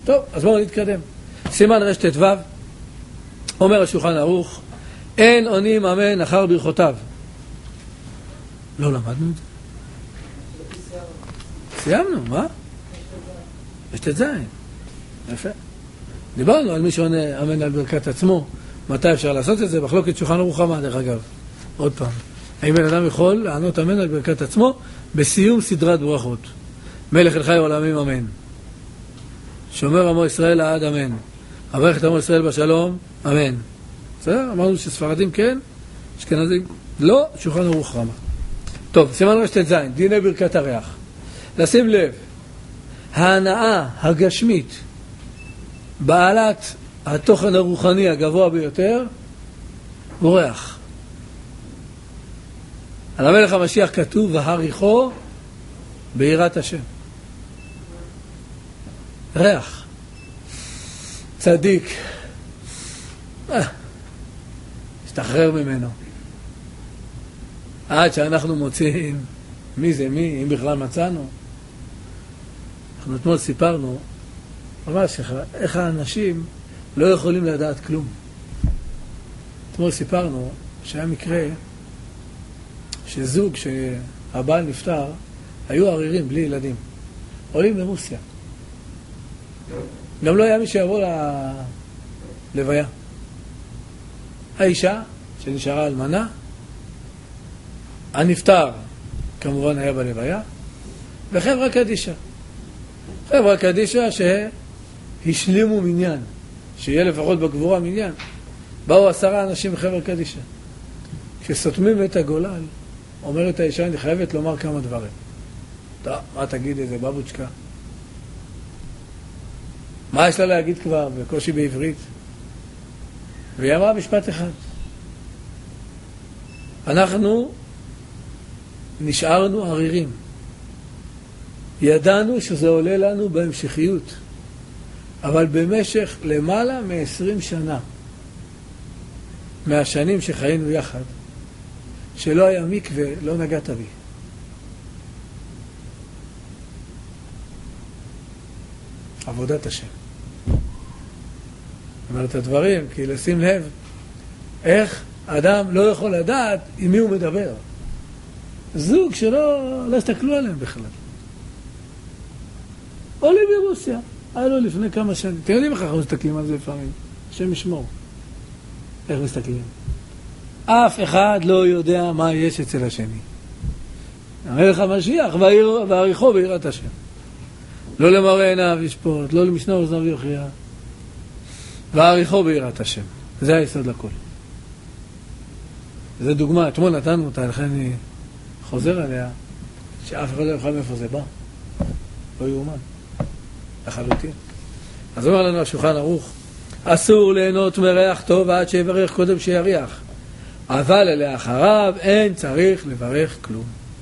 טוב, אז בואו נתקדם. סימן רשת ו' אומר השולחן ערוך, אין עונים אמן אחר ברכותיו. לא למדנו את זה? סיימנו, מה? רשת ז'. יפה. דיברנו על מי שעונה אמן על ברכת עצמו. מתי אפשר לעשות את זה? מחלוקת שולחן ערוך מה, דרך אגב. עוד פעם. האם בן אדם יכול לענות אמן על ברכת עצמו בסיום סדרת ברכות? מלך אל חי עולמים אמן. שומר עמו ישראל לעד אמן. אברך את עמו ישראל בשלום אמן. בסדר? אמרנו שספרדים כן, אשכנזים לא, שולחן ערוך רמה. טוב, סימן רשת ז', דיני ברכת הריח. לשים לב, ההנאה הגשמית בעלת התוכן הרוחני הגבוה ביותר הוא ריח. על המלך המשיח כתוב והריחו ביראת השם. ריח צדיק השתחרר ממנו עד שאנחנו מוצאים מי זה מי, אם בכלל מצאנו. אנחנו אתמול סיפרנו ממש איך האנשים לא יכולים לדעת כלום. אתמול סיפרנו שהיה מקרה שזוג שהבעל נפטר היו ערירים בלי ילדים, עולים לרוסיה, גם לא היה מי שיבוא ללוויה. האישה שנשארה אלמנה, הנפטר כמובן היה בלוויה, וחברה קדישה, חברה קדישה שהשלימו מניין, שיהיה לפחות בגבורה מניין. באו 10 אנשים בחברה קדישה. כשסותמים את הגולל, אומרת האישה, אני חייבת לומר כמה דברים. טוב, מה תגיד איזה בבוצ'קה? מה יש לה להגיד כבר בקושי בעברית? והיא אמרה משפט אחד. אנחנו נשארנו ערירים. ידענו שזה עולה לנו בהמשכיות. אבל במשך למעלה מ-20 שנה, מהשנים שחיינו יחד, שלא היה מקווה, לא נגעת בי. עבודת השם. אומרת הדברים, כי לשים לב, איך אדם לא יכול לדעת עם מי הוא מדבר. זוג שלא הסתכלו עליהם בכלל. עולים ברוסיה. היה לו לפני כמה שנים. אתם יודעים איך אנחנו מסתכלים על זה לפעמים? השם ישמור. איך מסתכלים? אף אחד לא יודע מה יש אצל השני. המלך המשיח והעריכו ביראת השם. לא למראה עיניו ישפוט, לא למשנה אוזניו יוכיח. והעריכו ביראת השם. זה היסוד לכל. זו דוגמה, אתמול נתנו אותה, לכן אני חוזר עליה, שאף אחד לא יוכל מאיפה זה בא. לא יאומן. לחלוטין. אז אומר לנו השולחן ערוך, אסור ליהנות מריח טוב עד שיברך קודם שיריח, אבל לאחריו אין צריך לברך כלום.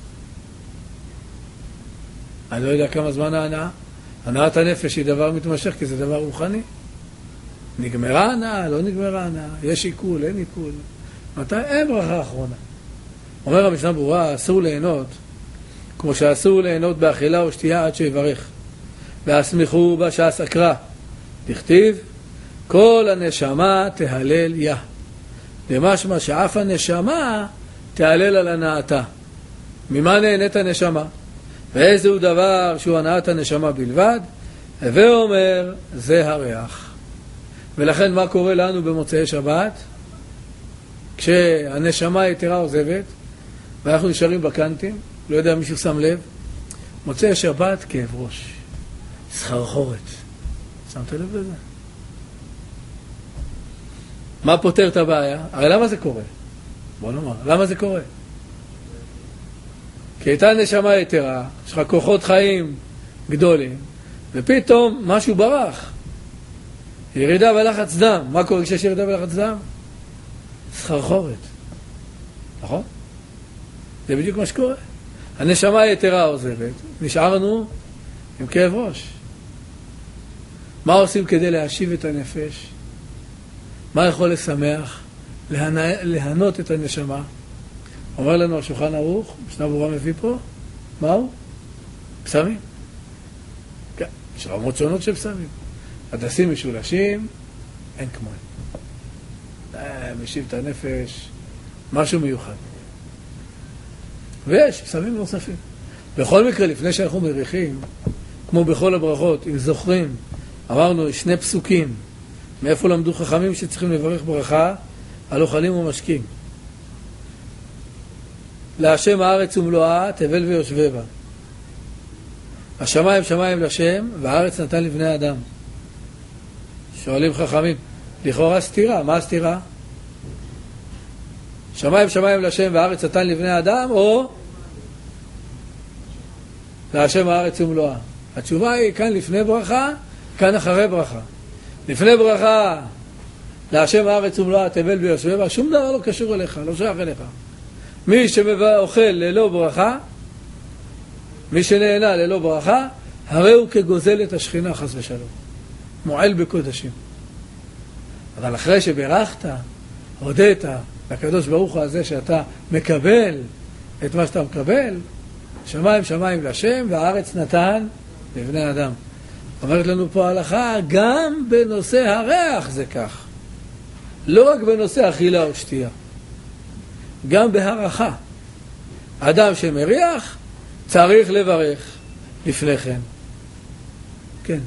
אני לא יודע כמה זמן ההנאה. הנאת הנפש היא דבר מתמשך, כי זה דבר רוחני. נגמרה הנאה, לא נגמרה הנאה, יש עיכול, אין עיכול. מתי? אין ברכה האחרונה. אומר המשנה ברורה, אסור ליהנות כמו שאסור ליהנות באכילה או שתייה עד שיברך. והסמיכו בשעה סקרה, תכתיב כל הנשמה תהלל יה, למשמע שאף הנשמה תהלל על הנאתה. ממה נהנית הנשמה? ואיזהו דבר שהוא הנאת הנשמה בלבד? הווה אומר זה הריח. ולכן מה קורה לנו במוצאי שבת? כשהנשמה היתרה עוזבת ואנחנו נשארים בקנטים, לא יודע מישהו שם לב, מוצאי שבת כאב ראש, סחרחורת. שמת לב לזה? מה פותר את הבעיה? הרי למה זה קורה? בוא נאמר, למה זה קורה? כי הייתה נשמה יתרה, יש לך כוחות חיים גדולים, ופתאום משהו ברח. ירידה בלחץ דם. מה קורה כשיש ירידה בלחץ דם? סחרחורת. נכון? זה בדיוק מה שקורה. הנשמה היתרה עוזבת, נשארנו עם כאב ראש. מה עושים כדי להשיב את הנפש? מה יכול לשמח? להנות את הנשמה. אומר לנו השולחן ערוך, משנה ברורה מביא פה, מהו? פסמים. כן, יש רמות שונות של פסמים. הדסים משולשים, אין כמוהם. משיב את הנפש, משהו מיוחד. ויש פסמים נוספים. בכל מקרה, לפני שאנחנו מריחים, כמו בכל הברכות, אם זוכרים, אמרנו שני פסוקים, מאיפה למדו חכמים שצריכים לברך ברכה על אוכלים ומשקים. להשם הארץ ומלואה, תבל ויושבי בה. השמיים שמיים לשם, והארץ נתן לבני אדם. שואלים חכמים, לכאורה סתירה, מה הסתירה? שמיים שמיים לשם והארץ נתן לבני אדם, או להשם הארץ ומלואה? התשובה היא כאן לפני ברכה, כאן אחרי ברכה. לפני ברכה, להשם הארץ ומלואה, תבל ויושבי בה, שום דבר לא קשור אליך, לא שייך אליך. מי שאוכל ללא ברכה, מי שנהנה ללא ברכה, הרי הוא כגוזל את השכינה חס ושלום. מועל בקודשים. אבל אחרי שברכת, הודית לקדוש ברוך הוא הזה שאתה מקבל את מה שאתה מקבל, שמיים שמיים לשם והארץ נתן לבני אדם. אומרת לנו פה הלכה, גם בנושא הריח זה כך. לא רק בנושא אכילה או שתייה. גם בהערכה. אדם שמריח צריך לברך לפני כן. כן.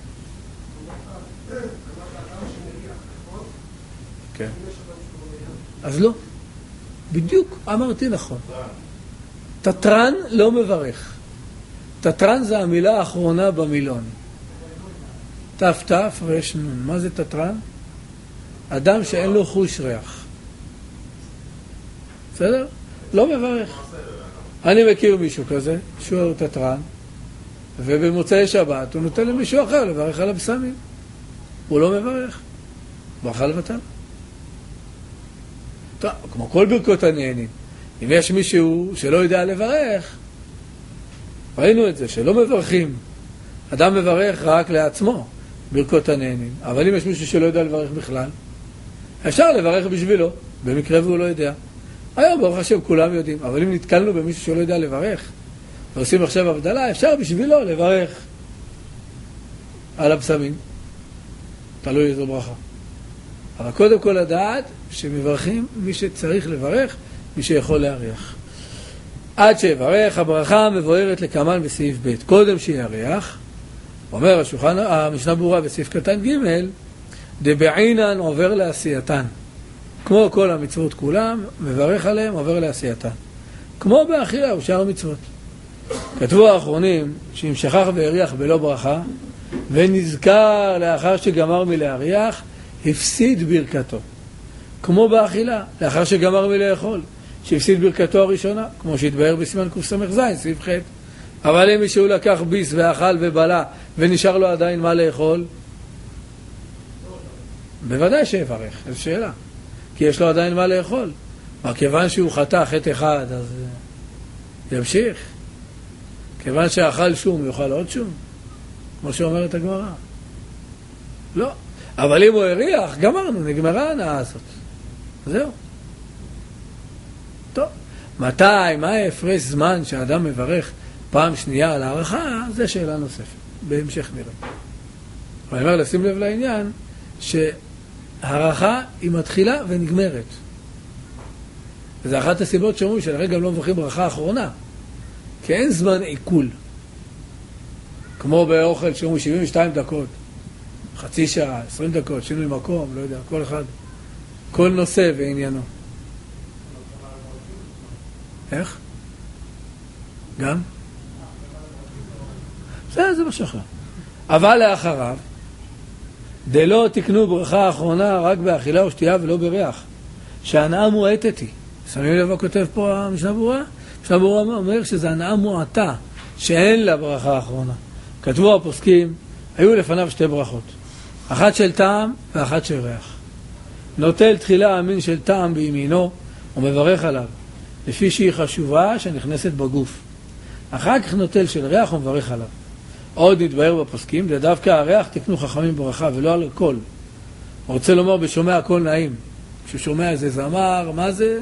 כן. אז לא. בדיוק אמרתי נכון. תטרן לא מברך. תטרן זה המילה האחרונה במילון. תף תף ויש נון. מה זה תטרן? אדם שאין לו חוש ריח. בסדר? לא מברך. אני מכיר מישהו כזה, שהוא תטרן, ובמוצאי שבת הוא נותן למישהו אחר לברך על הבשמים. הוא לא מברך. ברכה לבטל. טוב, כמו כל ברכות הנהנים. אם יש מישהו שלא יודע לברך, ראינו את זה, שלא מברכים. אדם מברך רק לעצמו, ברכות הנהנים. אבל אם יש מישהו שלא יודע לברך בכלל, אפשר לברך בשבילו, במקרה והוא לא יודע. היום ברוך השם כולם יודעים, אבל אם נתקלנו במישהו שלא יודע לברך, ועושים עכשיו הבדלה, אפשר בשבילו לברך על הבשמים. תלוי איזו ברכה. אבל קודם כל לדעת שמברכים מי שצריך לברך, מי שיכול להריח. עד שיברך, הברכה מבוארת לקמן בסעיף ב'. קודם שיריח, אומר המשנה ברורה בסעיף קטן ג', דבעינן עובר לעשייתן. כמו כל המצוות כולם, מברך עליהם, עובר לעשייתן. כמו באכילה ושאר המצוות. כתבו האחרונים שאם שכח והריח בלא ברכה, ונזכר לאחר שגמר מלהריח, הפסיד ברכתו. כמו באכילה, לאחר שגמר מלאכול, שהפסיד ברכתו הראשונה, כמו שהתבהר בסימן קס"ז, סעיף ח'. אבל אם מישהו לקח ביס ואכל ובלה, ונשאר לו עדיין מה לאכול, בוודאי שיברך, זו שאלה. כי יש לו עדיין מה לאכול. אבל כיוון שהוא חטא חטא אחד, אז ימשיך. כיוון שאכל שום, יאכל עוד שום. כמו שאומרת הגמרא. לא. אבל אם הוא הריח, גמרנו, נגמרה ההנאה הזאת. זהו. טוב. מתי, מה ההפרש זמן שהאדם מברך פעם שנייה על הערכה, זה שאלה נוספת. בהמשך נראה. אבל אני אומר, לשים לב לעניין, שהערכה היא מתחילה ונגמרת. וזה אחת הסיבות שאומרים שלרגע גם לא מברכים ברכה האחרונה. כי אין זמן עיכול. כמו באוכל שאומרים 72 דקות, חצי שעה, 20 דקות, שינוי מקום, לא יודע, כל אחד. כל נושא ועניינו. איך? גם? זה משהו אחר. אבל לאחריו, דלא תקנו ברכה האחרונה רק באכילה או שתייה ולא בריח. שהנאה מועטת היא. שמים לב מה כותב פה המשנה ברורה? המשנה ברורה אומר שזה הנאה מועטה, שאין לה ברכה האחרונה. כתבו הפוסקים, היו לפניו שתי ברכות. אחת של טעם ואחת של ריח. נוטל תחילה המין של טעם בימינו ומברך עליו, לפי שהיא חשובה שנכנסת בגוף. אחר כך נוטל של ריח ומברך עליו. עוד נתבהר בפוסקים, דווקא הריח תקנו חכמים ברכה ולא על הכל. הוא רוצה לומר בשומע הכל נעים. כששומע איזה זמר, מה זה?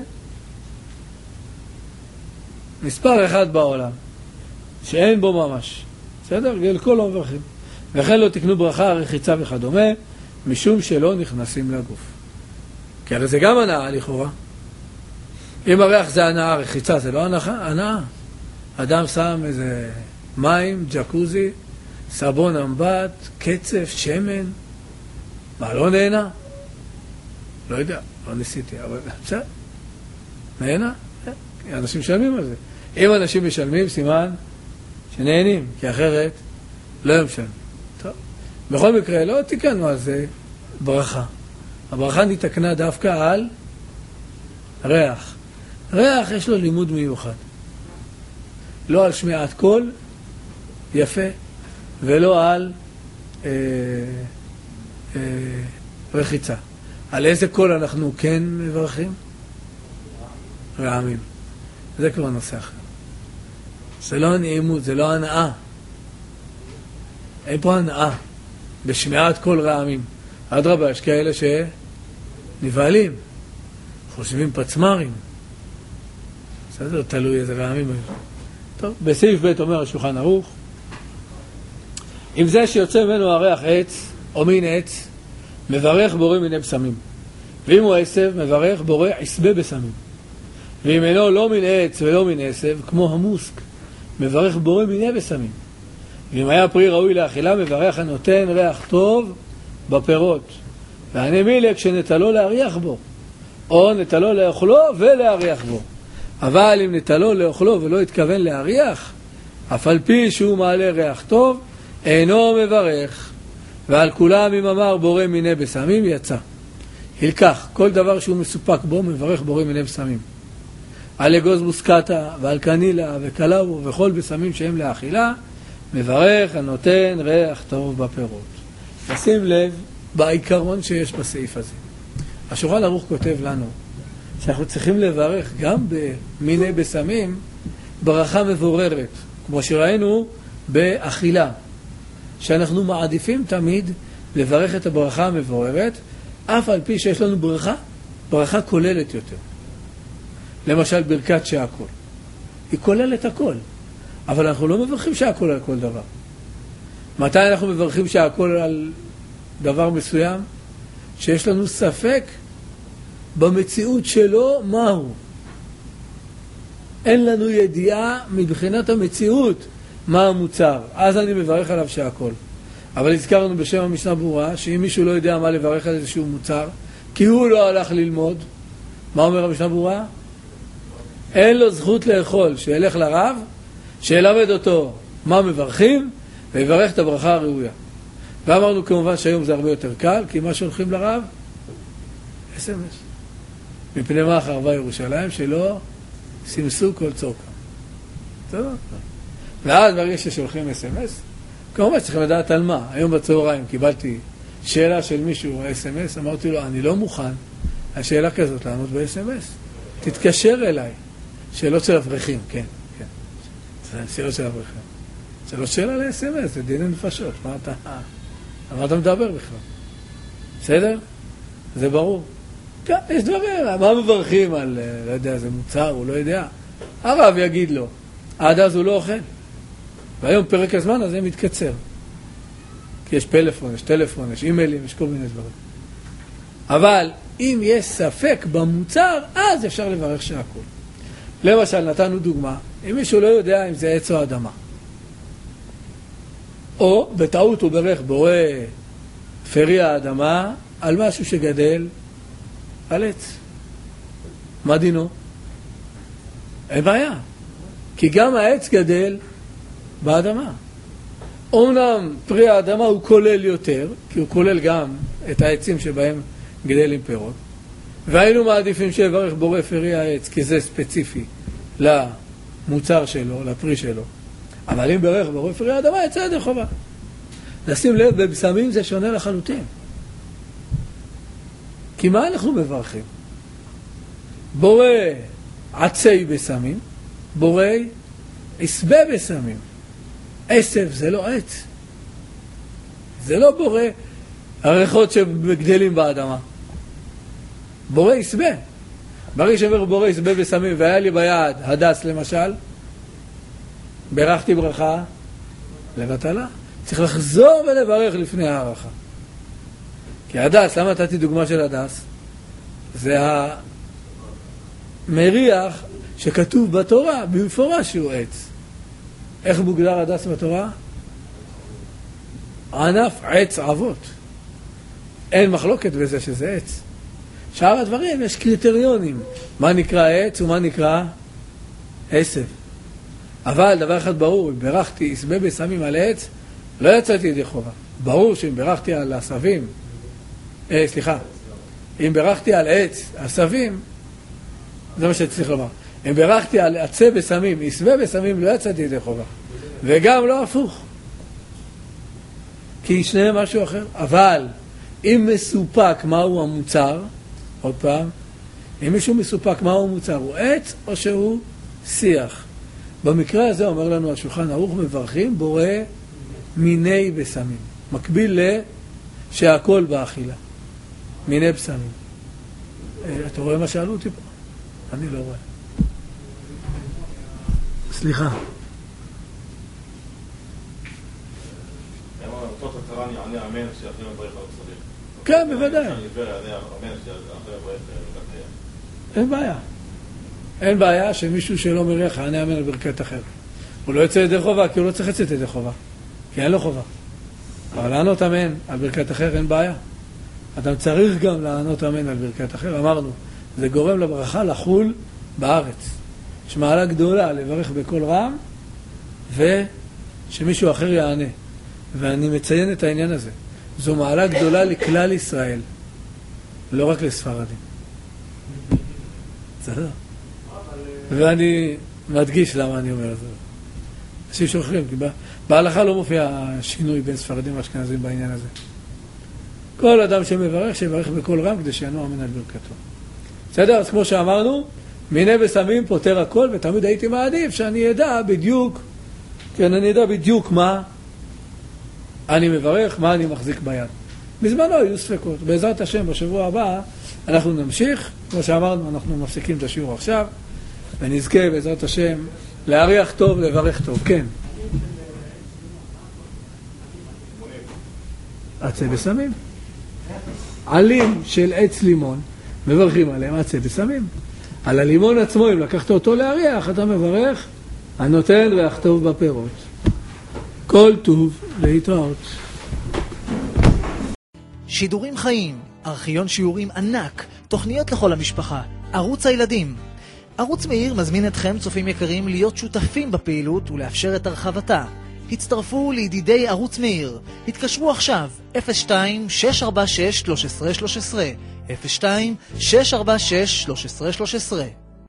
מספר אחד בעולם, שאין בו ממש. בסדר? גל כל לא מברכים. וכן לא תקנו ברכה, רחיצה וכדומה, משום שלא נכנסים לגוף. כי הרי זה גם הנאה לכאורה. אם הריח זה הנאה, רחיצה זה לא הנאה. אדם שם איזה מים, ג'קוזי, סבון אמבט, קצף, שמן. מה, לא נהנה? לא יודע, לא ניסיתי, אבל בסדר. נהנה? אנשים משלמים על זה. אם אנשים משלמים, סימן שנהנים, כי אחרת לא משלמים. טוב. בכל מקרה, לא תיקנו על זה ברכה. הברכה נתקנה דווקא על ריח. ריח יש לו לימוד מיוחד. לא על שמיעת קול, יפה, ולא על רחיצה. על איזה קול אנחנו כן מברכים? רעמים. זה כבר נושא אחר. זה לא הנעימות, זה לא הנאה. אין פה הנאה בשמיעת קול רעמים. אדרבה, יש כאלה שנבהלים, חושבים פצמרים. בסדר, תלוי איזה רעמים. טוב, בסעיף ב' אומר השולחן ערוך, אם זה שיוצא ממנו הריח עץ או מין עץ, מברך בורא מיני בשמים. ואם הוא עשב, מברך בורא עשבה בשמים. ואם אינו לא מן עץ ולא מן עשב, כמו המוסק, מברך בורא מיני בשמים. ואם היה פרי ראוי לאכילה, מברך הנותן ריח טוב בפירות. והנמילה כשנטלו להריח בו, או נטלו לאכלו ולהריח בו. אבל אם נטלו לאכלו ולא התכוון להריח, אף על פי שהוא מעלה ריח טוב, אינו מברך. ועל כולם אם אמר בורא מיני בשמים יצא. הלקח, כל דבר שהוא מסופק בו מברך בורא מיני בשמים. על אגוז מוסקטה ועל קנילה וקלאו וכל בשמים שהם לאכילה, מברך הנותן ריח טוב בפירות. נשים לב בעיקרון שיש בסעיף הזה. השולחן ערוך כותב לנו שאנחנו צריכים לברך גם במיני בשמים ברכה מבוררת, כמו שראינו באכילה, שאנחנו מעדיפים תמיד לברך את הברכה המבוררת, אף על פי שיש לנו ברכה כוללת יותר. למשל ברכת שהכל. היא כוללת הכל, אבל אנחנו לא מברכים שהכל על כל דבר. מתי אנחנו מברכים שהכל על דבר מסוים? שיש לנו ספק במציאות שלו מהו. אין לנו ידיעה מבחינת המציאות מה המוצר. אז אני מברך עליו שהכל. אבל הזכרנו בשם המשנה ברורה, שאם מישהו לא יודע מה לברך על איזשהו מוצר, כי הוא לא הלך ללמוד, מה אומר המשנה ברורה? אין לו זכות לאכול, שילך לרב, שילמד אותו מה מברכים, ויברך את הברכה הראויה. ואמרנו כמובן שהיום זה הרבה יותר קל, כי מה שהולכים לרב? SMS. מפני מה חרבה ירושלים, שלא סימסו כל צורקה. טוב? ואז ברגע ששולחים SMS, כמובן צריכים לדעת על מה. היום בצהריים קיבלתי שאלה של מישהו SMS, אמרתי לו, אני לא מוכן השאלה כזאת לענות ב-SMS. תתקשר אליי. שאלות של אברכים, כן, כן. זה שאלות של אברכים. זה לא שאלה ל-SMS, זה דין נפשות. מה אתה מדבר בכלל? בסדר? זה ברור. כן, יש דברים, מה מברכים על, לא יודע, זה מוצר, הוא לא יודע. הרב יגיד לו, עד אז הוא לא אוכל. והיום פרק הזמן הזה מתקצר. כי יש פלאפון, יש טלפון, יש אימיילים, יש כל מיני דברים. אבל אם יש ספק במוצר, אז אפשר לברך שהכל. למשל, נתנו דוגמה, אם מישהו לא יודע אם זה עץ או אדמה, או בטעות הוא ברך בורא פרי האדמה על משהו שגדל על עץ. מה דינו? אין בעיה, כי גם העץ גדל באדמה. אומנם פרי האדמה הוא כולל יותר, כי הוא כולל גם את העצים שבהם גדל עם פירות, והיינו מעדיפים שיברך בורא פרי העץ, כי זה ספציפי למוצר שלו, לפרי שלו. אבל אם ברך בורא פרי האדמה, יצא ידי חובה. לשים לב, בבשמים זה שונה לחלוטין. כי מה אנחנו מברכים? בורא עצי בשמים, בורא עשבה בשמים. עשב זה לא עץ. זה לא בורא הריחות שגדלים באדמה. בורא עשבה. ברגע שאומר בורא עשבה בשמים, והיה לי ביד הדס למשל, ברכתי ברכה לבטלה. צריך לחזור ולברך לפני הערכה. כי הדס, למה נתתי דוגמה של הדס? זה המריח שכתוב בתורה, במפורש שהוא עץ. איך מוגדר הדס בתורה? ענף עץ אבות. אין מחלוקת בזה שזה עץ. שאר הדברים יש קריטריונים. מה נקרא עץ ומה נקרא עשב. אבל דבר אחד ברור, אם ברכתי עשבי בשמים על עץ, לא יצאתי ידי חובה. ברור שאם ברכתי על עשבים, אם ברכתי על עץ, עשבים, זה מה שצריך לומר. אם ברכתי על עצי בשמים, עשבי בשמים, לא יצאתי ידי חובה. וגם לא הפוך. כי שניהם משהו אחר. אבל אם מסופק מהו המוצר, עוד פעם, אם מישהו מסופק מהו המוצר, הוא עץ או שהוא שיח. במקרה הזה אומר לנו השולחן ערוך מברכים בורא מיני בשמים. מקביל שהכל באכילה. מיני בשמים. אתה רואה מה שאלו אותי פה? אני לא רואה. סליחה. כן, בוודאי. אין בעיה. אין בעיה שמישהו שלא מריח יענה אמן על ברכת אחר. הוא לא יוצא ידי חובה, כי הוא לא צריך לצאת ידי חובה. כי אין לו חובה. אבל לענות אמן על ברכת אחר אין בעיה. אדם צריך גם לענות אמן על ברכת אחר. אמרנו, זה גורם לברכה לחול בארץ. יש מעלה גדולה לברך בכל רם, ושמישהו אחר יענה. ואני מציין את העניין הזה. זו מעלה גדולה לכלל ישראל. לא רק לספרדים. בסדר? ואני מדגיש למה אני אומר את זה. אנשים שוכרים, כי בהלכה לא מופיע שינוי בין ספרדים ואשכנזים בעניין הזה. כל אדם שמברך, שיברך בכל רם כדי שיענו אמן על ברכתו. בסדר? אז כמו שאמרנו, מיני בשמים פותר הכל, ותמיד הייתי מעדיף שאני אדע בדיוק, כן, אני אדע בדיוק מה אני מברך, מה אני מחזיק ביד. בזמנו היו ספקות. בעזרת השם, בשבוע הבא אנחנו נמשיך. כמו שאמרנו, אנחנו מפסיקים את השיעור עכשיו, ונזכה בעזרת השם להריח טוב, לברך טוב. כן. עצי בשמים. עלים של עץ לימון, מברכים עליהם עצי בשמים. על הלימון עצמו, אם לקחת אותו להריח, אתה מברך, הנותן ריח טוב בפירות. כל טוב להתראות. שידורים חיים, ארכיון שיעורים ענק, תוכניות לכל המשפחה, ערוץ הילדים. ערוץ מאיר מזמין אתכם, צופים יקרים, להיות שותפים בפעילות ולאפשר את הרחבתה. הצטרפו לידידי ערוץ מאיר. התקשרו עכשיו 02-646-1313 02-646-1313